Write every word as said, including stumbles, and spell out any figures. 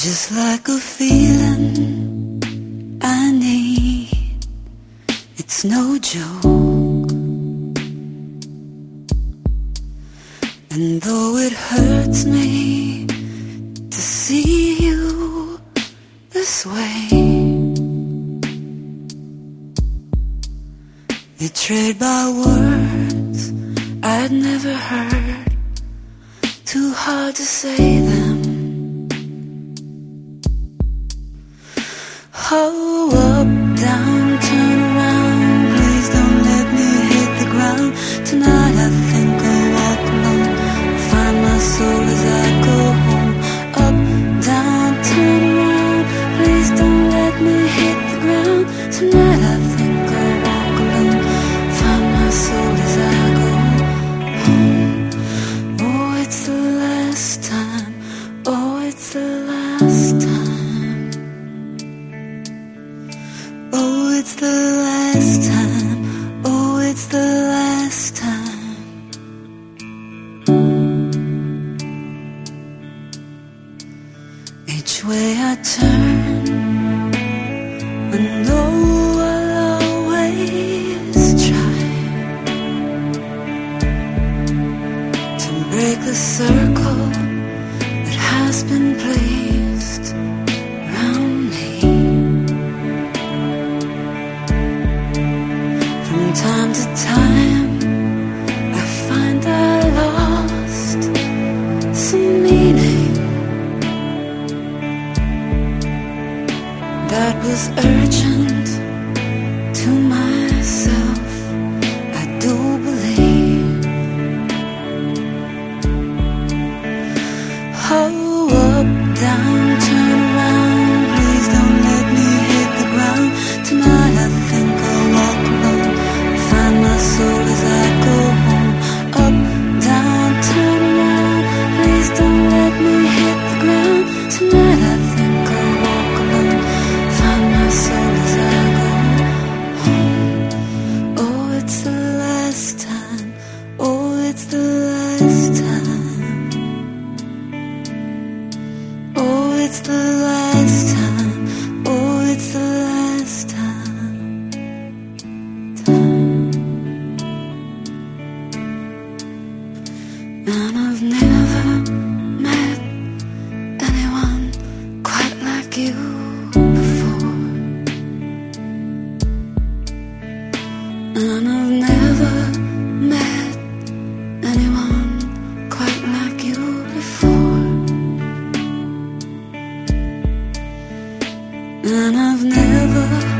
just like a feeling I need. It's no joke. And though it hurts me to see you this way, betrayed by words I'd never heard, too hard to say them. Oh, up, down, turn around, please don't let me hit the ground. Tonight I think I'll walk alone, find my soul as I go home. Up, down, turn around, please don't let me hit the ground. Tonight I think I'll walk alone, find my soul as I go home. Oh, it's the last time, oh, it's the last time. Oh, it's the last time, oh, it's the last time. Each way I turn, I know I'll always try to break the circle that has been placed around me. From time to time, I find I lost some meaning that was urgent to myself, I do believe. Oh, up, down, turn around, please don't let me hit the ground. Tonight I think I'll walk alone, find my soul as I go home. Up, down, turn around, please don't let me hit the ground. Tonight I think I'll walk alone, find my soul as I go home. Oh, it's the last time, oh, it's the last time. Oh, it's the last time, oh, it's the last time. time. And I've never met anyone quite like you before. And I've never met anyone quite like you before. And I've never